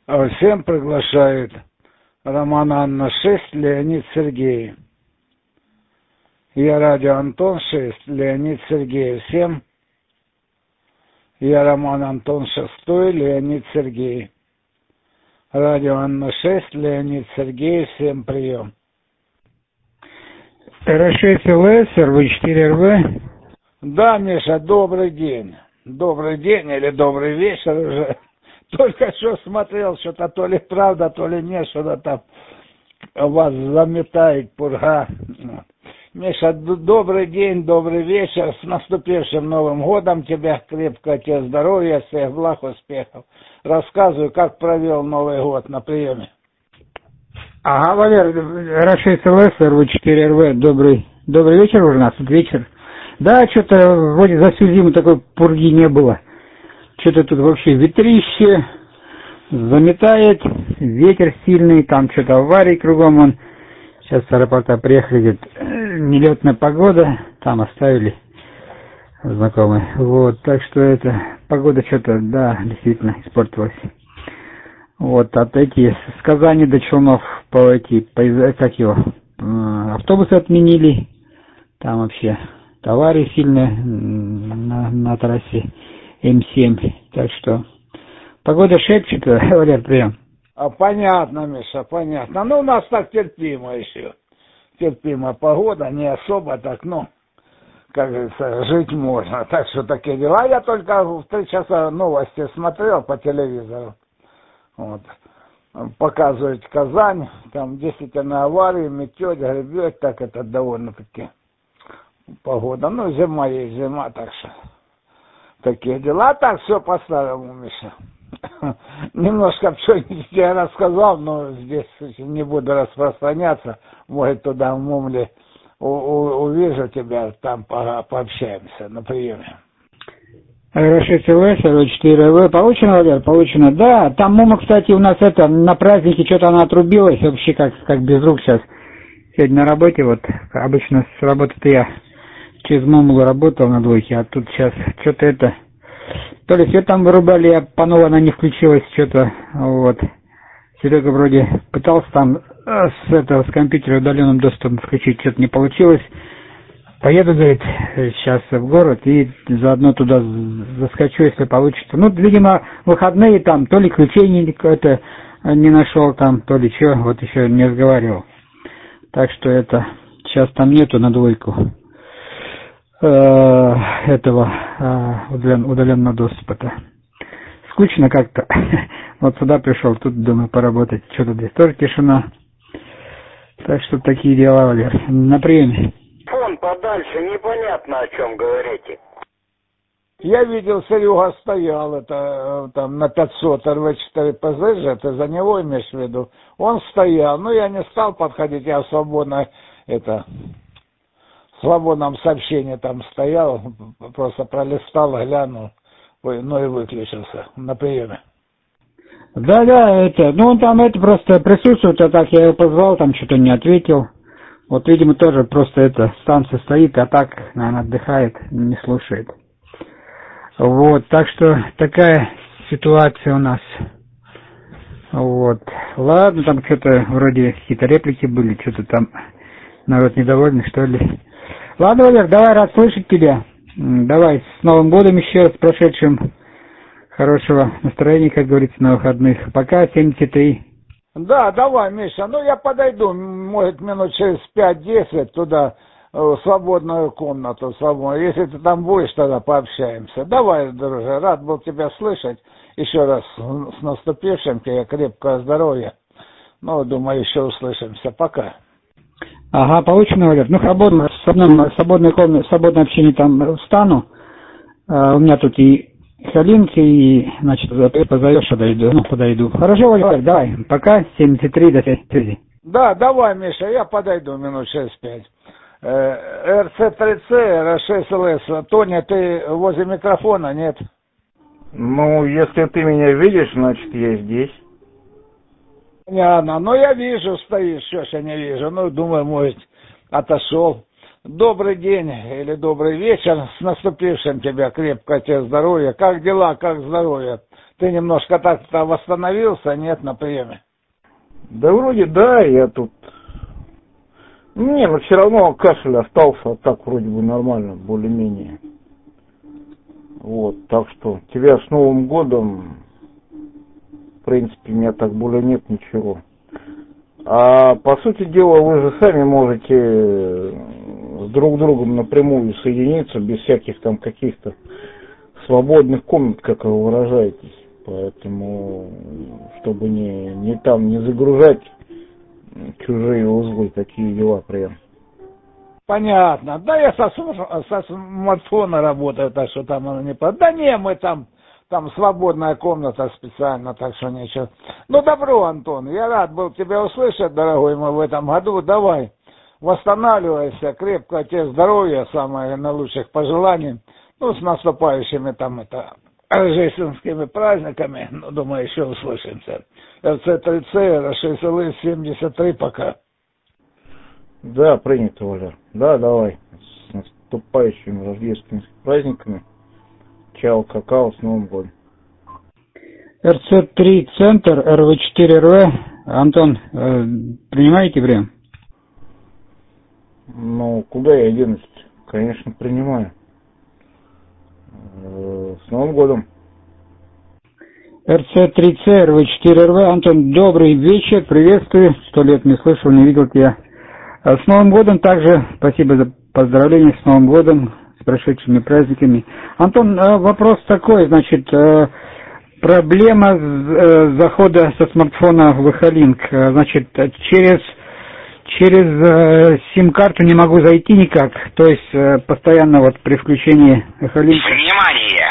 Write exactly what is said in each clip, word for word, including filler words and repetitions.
Всем приглашает Роман Анна шесть, Леонид Сергей. Я радио Антон шесть, Леонид Сергей. Всем. Я Роман Антон шестой, Леонид Сергей. Радио Анна шесть, Леонид Сергей. Всем прием. эр шесть эл эс, эр вэ четыре эр вэ. Да, Миша, добрый день. Добрый день или добрый вечер уже. Только что смотрел, что-то то ли правда, то ли нет, что-то там вас заметает пурга. Миша, добрый день, добрый вечер. С наступившим Новым годом тебя, крепкого тебе здоровья, всех благ, успехов. Рассказывай, как провел Новый год на приеме. Ага, Валер, эр шесть эл эс, эр вэ четыре эр вэ, добрый, добрый вечер уже у нас, тут вечер. Да, что-то вроде за всю зиму такой пурги не было. Что-то тут вообще ветрище, заметает, ветер сильный, там что-то аварии кругом. Он сейчас с аэропорта приехали, говорит, нелетная погода, там оставили знакомые. Вот, так что это, погода что-то, да, действительно испортилась. Вот, от эти, с Казани до Челнов, по эти, по, как его, автобусы отменили, там вообще аварии сильные на, на трассе эм семь, так что погода шепчет, Валер, прием. А, понятно, Миша, понятно. Ну, у нас так терпимо еще. Терпимая погода, не особо так, ну, как говорится, жить можно. Так что такие дела. Я только в три часа новости смотрел по телевизору. Вот. Показывают Казань, там действительно аварии, метет, гребет, так это довольно-таки погода. Ну, зима есть зима, так что такие дела. Так все по-старому, Миша. Немножко что-нибудь я рассказал, но здесь не буду распространяться. Может, туда в Мумле увижу тебя, там по пообщаемся на приеме. эр шесть эл эс, эр вэ четыре эр вэ, получено, Валер, получено. Да, там Мума, кстати, у нас это, на празднике что-то она отрубилась, вообще как, как без рук сейчас. Сегодня на работе, вот, обычно с работы-то я через Мумлу работал на двойке, а тут сейчас что-то это... То ли свет там вырубали, я по новой она не включилась, что-то, вот. Серега вроде пытался там с этого, с компьютера удаленным доступом включить, что-то не получилось. Поеду, говорит, сейчас в город и заодно туда заскочу, если получится. Ну, видимо, выходные там, то ли ключей не, это, не нашел там, то ли что, вот еще не разговаривал. Так что это, сейчас там нету на двойку этого удаленного доступа-то. Скучно как-то. Вот сюда пришел, тут думаю поработать. Что-то здесь тоже тишина. Так что такие дела, Валер. На приеме. Фон подальше, непонятно, о чем говорите. Я видел, Серега стоял, это там на пятьсот эр вэ четыре пэ зэ же, ты за него имеешь в виду? Он стоял, но я не стал подходить, я свободно это... В свободном сообщении там стоял, просто пролистал, глянул, ну и выключился на приеме. Да, да, это, ну он там это просто присутствует, а так я его позвал, там что-то не ответил. Вот, видимо, тоже просто это, станция стоит, а так, наверное, отдыхает, не слушает. Вот, так что такая ситуация у нас. Вот, ладно, там что-то вроде какие-то реплики были, что-то там народ недовольный, что ли. Ладно, Валер, давай, рад слышать тебя. Давай, с Новым годом еще раз, с прошедшим. Хорошего настроения, как говорится, на выходных. Пока, семьдесят три. Да, давай, Миша, ну я подойду, может, минут через пять-десять туда, в свободную комнату, свободную. Если ты там будешь, тогда пообщаемся. Давай, дружи, рад был тебя слышать. Еще раз с наступившим тебя, крепкого здоровья. Ну, думаю, еще услышимся. Пока. Ага, получено, Валер. Ну, свободно, свободное, свободное, комнате, свободное общение там встану. А, у меня тут и Халинки, и, значит, позовешь, подойду. Ну, подойду. Хорошо, Валер, давай. Пока, семьдесят три, до связи. Да, давай, Миша, я подойду минут через пять. эр цэ три цэ, эр шесть эл эс. Тоня, ты возле микрофона, нет? Ну, если ты меня видишь, значит, я здесь. Понятно. Ну, я вижу, стоишь, что ж я не вижу. Ну, думаю, может, отошел. Добрый день или добрый вечер. С наступившим тебя, крепкого тебе здоровья. Как дела, как здоровье? Ты немножко так-то восстановился, нет, на приеме? Да вроде да, я тут... Не, но все равно кашель остался, а так вроде бы нормально, более-менее. Вот, так что тебя с Новым годом, в принципе, у меня так более нет ничего. А по сути дела, вы же сами можете с друг другом напрямую соединиться, без всяких там каких-то свободных комнат, как вы выражаетесь. Поэтому, чтобы не, не там не загружать чужие узлы, такие дела прям. Понятно. Да я со, со смартфона работаю, так что там оно не... Да не, мы там, там свободная комната специально, так что ничего. Ну, добро, Антон, я рад был тебя услышать, дорогой мой, в этом году. Давай, восстанавливайся, крепкого тебе здоровья, самое наилучших пожеланий. Ну, с наступающими там это... рождественскими праздниками, ну, думаю, еще услышимся. эф цэ три цэ, эр шесть эл эс семьдесят три, пока. Да, принято, Валер. Да, давай. С наступающими рождественскими праздниками. Чао, какао, с Новым годом. эр цэ три центр, эр вэ четыре эр вэ. Антон, э, принимаете время? Ну, куда я денусь? Конечно, принимаю. С Новым годом. эр цэ три цэ, эр вэ четыре эр вэ. Антон, добрый вечер, приветствую. Сто лет не слышал, не видел тебя. С Новым годом также. Спасибо за поздравления с Новым годом, с прошедшими праздниками. Антон, вопрос такой, значит, проблема захода со смартфона в Эхолинк. Значит, через... Через сим-карту не могу зайти никак, то есть постоянно вот при включении Эхолинка. Внимание!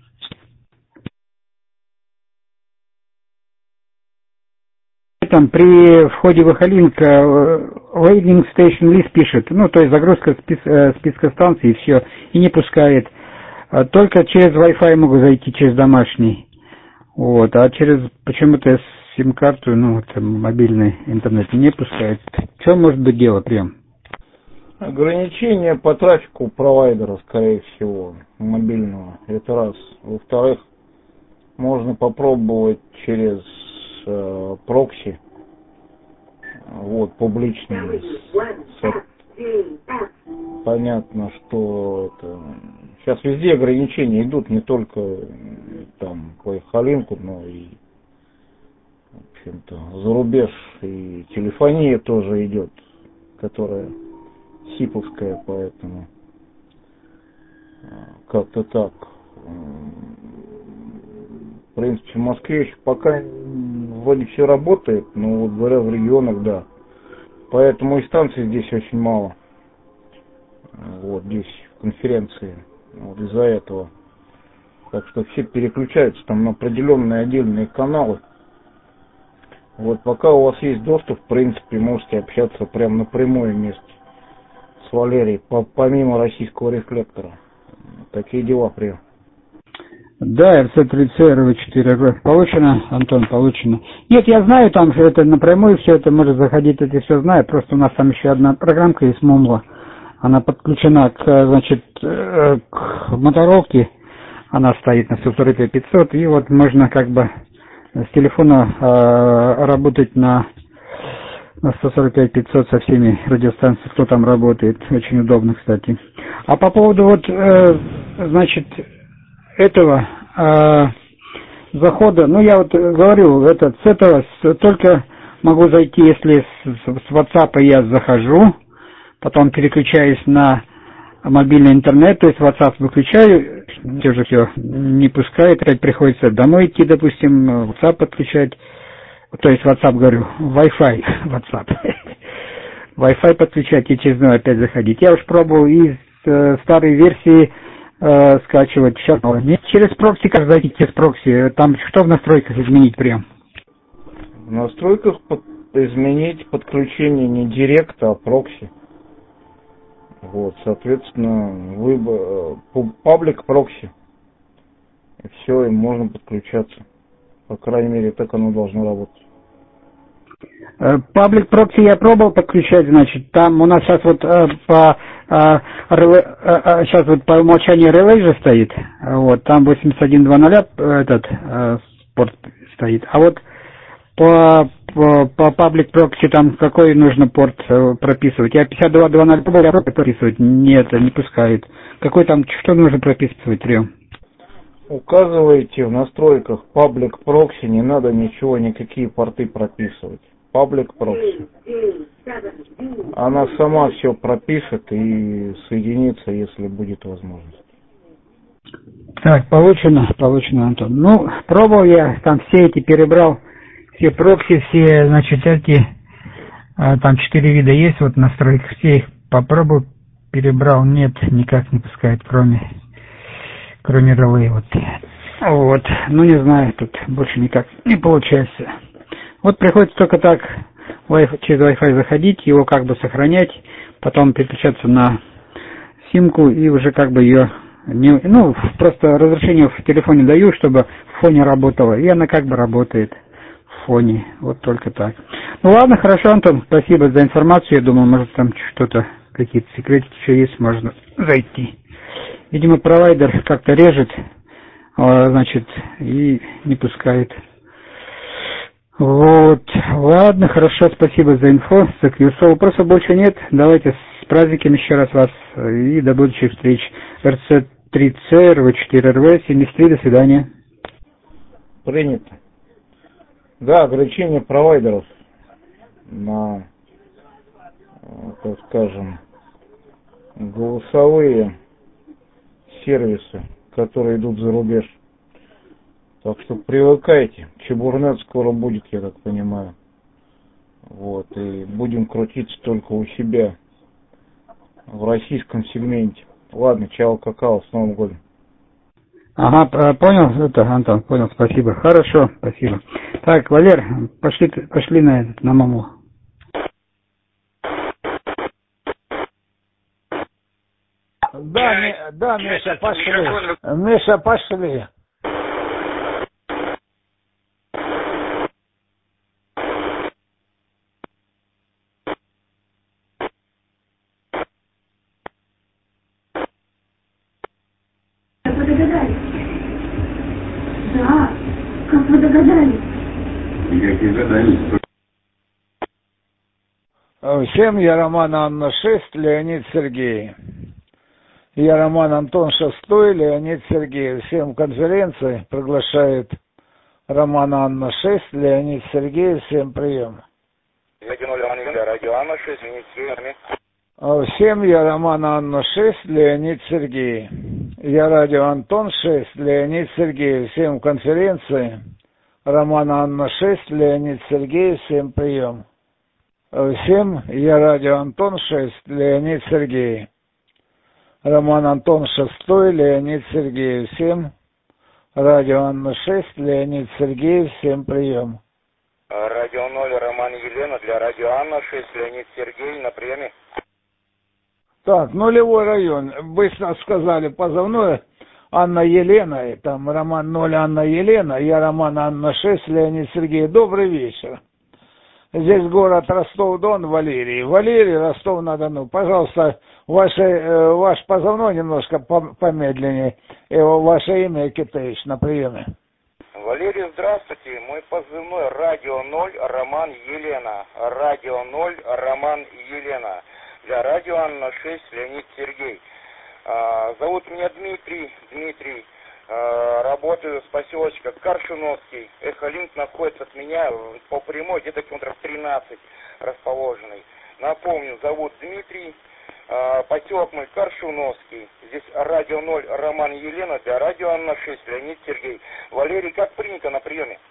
Там при входе в Эхолинк Loading Station List пишет, ну то есть загрузка спис, списка станций и все, и не пускает. Только через Wi-Fi могу зайти, через домашний. Вот, а через почему-то сим-карту, ну, там, мобильный интернет не пускает. Что может быть дело прям? Ограничение по трафику провайдера, скорее всего, мобильного. Это раз. Во-вторых, можно попробовать через э, прокси. Вот, публичный. Понятно, что это... Сейчас везде ограничения идут, не только там по Эхолинку, но и в общем-то за рубеж, и телефония тоже идет, которая сиповская, поэтому как-то так. В принципе, в Москве еще пока вроде все работает, но вот говоря, в регионах, да. Поэтому и станций здесь очень мало. Вот здесь в конференции. Вот из-за этого. Так что все переключаются там на определенные отдельные каналы. Вот пока у вас есть доступ, в принципе, можете общаться прямо напрямую вместе с Валерией, по помимо российского рефлектора. Такие дела прям. Да, эр цэ три цэ, эр вэ четыре эр вэ. Получено, Антон, получено. Нет, я знаю, там все это напрямую, все это может заходить, это все знаю. Просто у нас там еще одна программка есть, Момла. Она подключена к, значит, к моторолке. Она стоит на сто сорок пять пятьсот. И вот можно как бы с телефона э, работать на, на сто сорок пять пятьсот со всеми радиостанциями, кто там работает. Очень удобно, кстати. А по поводу вот, э, значит, этого э, захода, ну я вот говорю, это, с этого с, только могу зайти, если с, с WhatsApp я захожу, потом переключаюсь на мобильный интернет, то есть WhatsApp выключаю, уже все не пускает, опять приходится домой идти, допустим, WhatsApp подключать, то есть WhatsApp, говорю, Wi-Fi, WhatsApp, Wi-Fi подключать и через него опять заходить. Я уж пробовал из э, старой версии э, скачивать, сейчас нет, через прокси, как зайти через прокси, там что в настройках изменить прям? В настройках под, изменить подключение не директ, а прокси. Вот, соответственно, выбор паблик прокси. И все, и можно подключаться. По крайней мере, так оно должно работать. Паблик прокси я пробовал подключать, значит, там у нас сейчас вот э, по э, реле, э, сейчас вот по умолчанию релей же стоит, вот, там восемьдесят один двадцать этот, э, порт стоит. А вот по, по, по паблик прокси там какой нужно порт э, прописывать? Я пятьдесят два точка два ноль прописывать? Нет, не пускает. Какой там, что нужно прописывать, Рио? Указываете в настройках паблик прокси, не надо ничего, никакие порты прописывать. Паблик прокси. Она сама все пропишет и соединится, если будет возможность. Так, получено, получено, Антон. Ну, пробовал я, там все эти перебрал, все прокси, все, значит, эти, там четыре вида есть, вот настройки, все их попробую, перебрал, нет, никак не пускает, кроме, кроме релей, вот. Вот, ну не знаю, тут больше никак не получается. Вот приходится только так через Wi-Fi заходить, его как бы сохранять, потом переключаться на симку и уже как бы ее, не, ну, просто разрешение в телефоне даю, чтобы в фоне работало, и она как бы работает в фоне, вот только так. Ну ладно, хорошо, Антон, спасибо за информацию, я думал, может там что-то, какие-то секретики еще есть, можно зайти. Видимо, провайдер как-то режет, значит, и не пускает. Вот, ладно, хорошо, спасибо за инфо, за кьюсо. Вопросов больше нет, давайте с праздниками еще раз вас и до будущих встреч. эр си три си, эр ви четыре эр ви, семьдесят три, до свидания. Принято. Да, ограничение провайдеров на, так скажем, голосовые сервисы, которые идут за рубеж. Так что привыкайте. Чебурнет скоро будет, я так понимаю. Вот. И будем крутиться только у себя в российском сегменте. Ладно, чао, какао, с Новым годом. Ага, понял, это, Антон, понял, спасибо. Хорошо, спасибо. Так, Валер, пошли, пошли на этот, на маму. Да, ми, да, Миша, пошли. Миша, пошли. Как вы догадались? Да, как вы догадались? Никаких гаданий. Всем я Роман Анна шесть, Леонид Сергей. Я Роман Антон шестой, Леонид Сергей. Всем конференции приглашает Роман Анна шесть, Леонид Сергей. Всем прием. Радио Анна шесть, Леонид Сергей. Всем я Роман Анна шесть, Леонид Сергей. Я радио Антон шесть, Леонид Сергей. Всем конференции Роман Анна шесть, Леонид Сергей. Всем прием. Всем я радио Антон шесть, Леонид Сергей. Роман Антон шестой, Леонид Сергей. Всем радио Анна шесть, Леонид Сергей. Всем прием. Радио ноль, Роман Елена. Для радио Анна шесть, Леонид Сергей. На приеме. Так, нулевой район. Быстро сказали позывное. Анна Елена. Там Роман ноль, Анна Елена. Я Роман Анна шесть, Леонид Сергей. Добрый вечер. Здесь город Ростов-Дон, Валерий. Валерий, Ростов-на-Дону. Пожалуйста, ваше, э, ваш позывной немножко помедленнее. И ваше имя Китаевич на приеме. Валерий, здравствуйте. Мой позывной радио ноль, Роман Елена. Радио ноль, Роман Елена. Для радио Анна шесть, Леонид Сергей. А, зовут меня Дмитрий. Дмитрий. Работаю с поселочка Коршуновский. Эхолинк находится от меня по прямой, где-то километров тринадцать расположенный. Напомню, зовут Дмитрий, поселок мой Коршуновский. Здесь радио ноль, Роман Елена, для радио Анна шесть, Леонид Сергей. Валерий, как принято на приеме?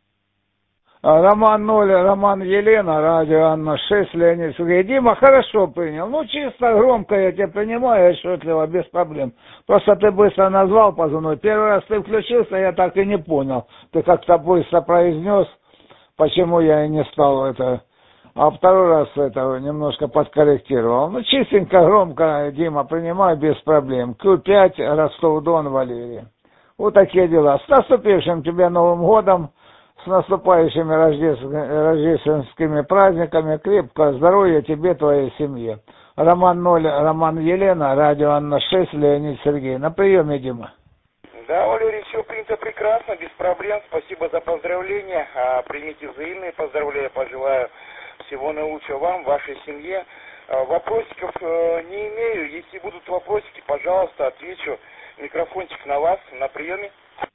Роман ноль, Роман Елена, радио Анна шесть, Леонид Сергей. Дима, хорошо принял. Ну, чисто громко я тебя принимаю, отчетливо, без проблем. Просто ты быстро назвал позывной. Первый раз ты включился, я так и не понял. Ты как-то быстро произнес, почему я и не стал это. А второй раз это немножко подкорректировал. Ну, чистенько, громко, Дима, принимаю, без проблем. Q пять, Ростов-Дон, Валерий. Вот такие дела. С наступившим тебя Новым годом. С наступающими рождественскими праздниками. Крепкого здоровья тебе, твоей семье. Роман ноль, Роман Елена, радио Анна шесть, Леонид Сергей. На приеме, Дима. Да, Валерий, все принято прекрасно, без проблем. Спасибо за поздравления. А, примите взаимные поздравления. Пожелаю всего наилучшего вам, вашей семье. А, вопросиков а, не имею. Если будут вопросики, пожалуйста, отвечу. Микрофончик на вас, на приеме.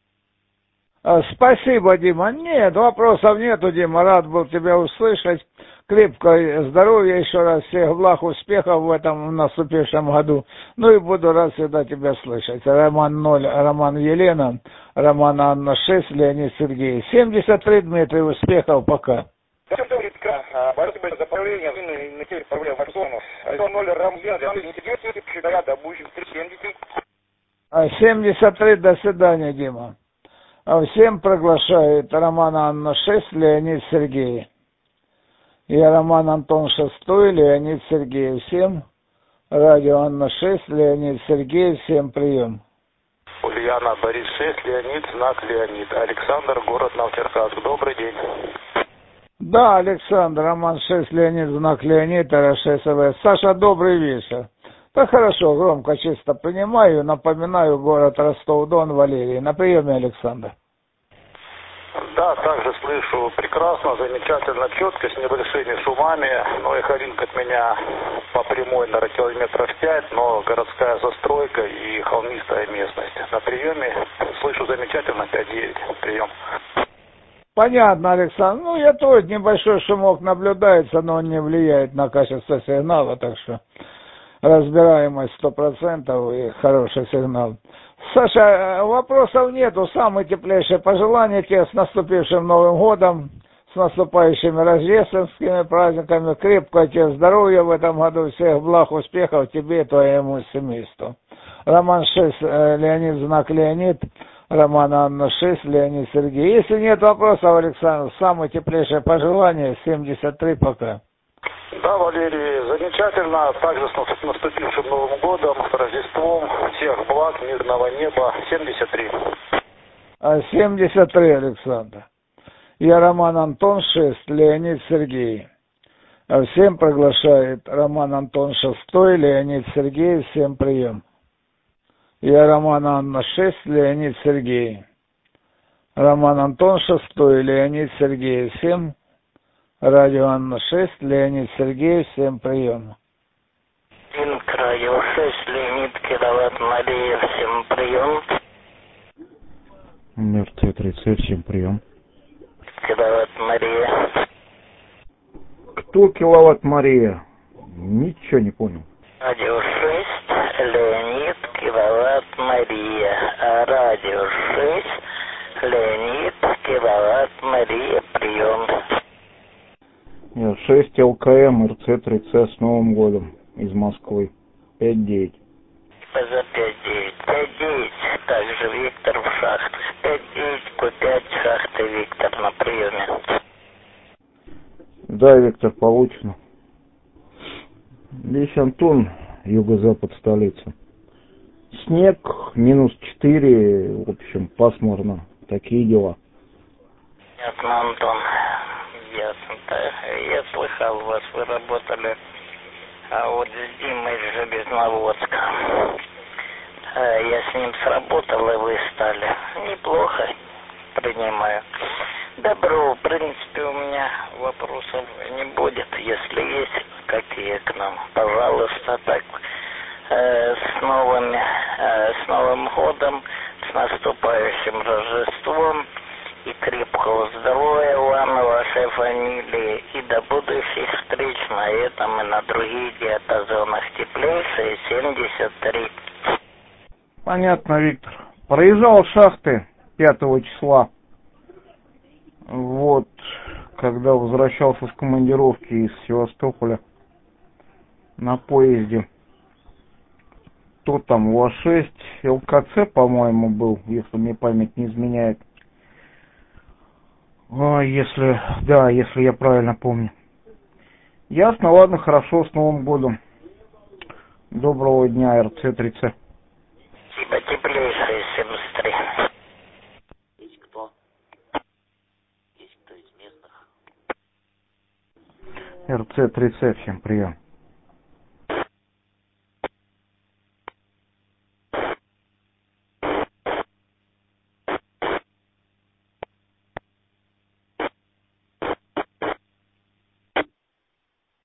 Спасибо, Дима. Нет, вопросов нету, Дима. Рад был тебя услышать. Крепкого здоровья еще раз, всех благ, успехов в этом наступившем году. Ну и буду рад всегда тебя слышать. Роман ноль, Роман Елена, Роман Анна шесть, Леонид Сергей. семьдесят три, Дмитрий, успехов, пока. Все прекрасно. Спасибо за правление. Вы на теперь правление в вашу сторону. ноль, Роман Елена, Леонид Сергей, всегда до будущих семьдесят. семьдесят три, до свидания, Дима. Всем приглашает Роман Анна шесть, Леонид Сергей. Я Роман Антон шестой, Леонид Сергей. Всем радио Анна шесть, Леонид Сергей. Всем прием. Ульяна, Борис шесть, Леонид, знак Леонид. Александр, город Новочеркасск. Добрый день. Да, Александр, Роман шесть, Леонид, знак Леонид, эр шесть вэ. Саша, добрый вечер. Да хорошо, громко, чисто понимаю. Напоминаю, город Ростов-Дон, Валерий. На приеме, Александр. Да, также слышу прекрасно, замечательно, четко, с небольшими шумами. Но их один от меня по прямой, наверное, километров пять, но городская застройка и холмистая местность. На приеме слышу замечательно, пять девять, прием. Понятно, Александр. Ну, я тоже небольшой шумок наблюдается, но он не влияет на качество сигнала, так что разбираемость сто процентов и хороший сигнал. Саша, вопросов нету. Самые теплейшие пожелания тебе с наступившим Новым годом, с наступающими рождественскими праздниками. Крепкого тебе здоровья в этом году, всех благ, успехов тебе и твоему семейству. Роман шесть, Леонид, знак Леонид. Роман Анна шесть, Леонид Сергей. Если нет вопросов, Александр, самые теплейшие пожелания, семьдесят три, пока. Да, Валерий, замечательно. Также с наступившим Новым годом, с Рождеством. Всех благ, мирного неба. семьдесят три. семьдесят три, Александр. Я Роман Антон шесть, Леонид Сергей. Всем приглашает Роман Антон шестой, Леонид Сергей. Всем прием. Я Роман Анна шесть, Леонид Сергей. Роман Антон шестой, Леонид Сергей. Всем радио Анна шесть, Леонид Сергей. Всем прием. Инк, радио шесть, Леонид, киловатт Мария. Всем прием. эр цэ тридцать, всем прием. Киловатт Мария. Кто киловатт Мария? Ничего не понял. Радио шесть, Леонид, киловатт Мария. Радио шесть, Леонид, киловатт Мария. Прием. Я шесть, эл ка эм, эр цэ тридцать с Новым годом из Москвы. пять девять. За пять девять. пять девять. Также Виктор в шахтах. пять девять, ку пять, шахты Виктор на приеме. Да, Виктор, получено. Здесь Антон, юго-запад столицы. Снег, минус четыре, в общем, пасмурно. Такие дела. Ясно, Антон. Ясно. Я слыхал вас, вы работали а вот с Димой из Железноводска. Я с ним сработал, и вы стали. Неплохо, принимаю. Добро, в принципе, у меня вопросов не будет. Если есть какие к нам, пожалуйста, так э, с новыми, э, с Новым годом, с наступающим Рождеством. И крепкого здоровья вам и вашей фамилии. И до будущих встреч на этом и на других диапазонах. Теплейшие семьдесят три. Понятно, Виктор. Проезжал шахты пятого числа. Вот, когда возвращался с командировки из Севастополя на поезде. Кто там, у а шесть, эл ка цэ, по-моему, был, если мне память не изменяет. А, если, да, если я правильно помню. Ясно, ладно, хорошо, с Новым годом. Доброго дня, эр цэ тридцать. Спасибо, теплейшие семьдесят три. Есть кто? Есть кто из местных? эр цэ тридцать, всем прием.